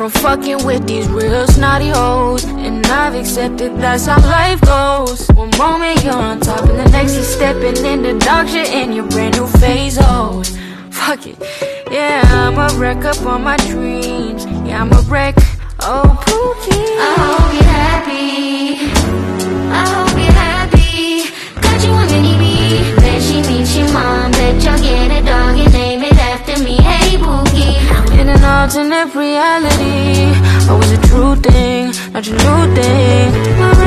I'm fucking with these real snotty hoes, and I've accepted that's how life goes. One moment you're on top, and the next you're stepping in the dog shit in your brand new phase. Oh, fuck it, yeah, I'm a wreck up on my dreams. Yeah, I'm a wreck. Oh, Pookie, I hope you're happy. I hope you're happy. Got you a mini me. Bet she meets your mom. Bet you'll get a dog and name it after me. Hey, Pookie. in an alternate reality. Always a true thing, not your new thing.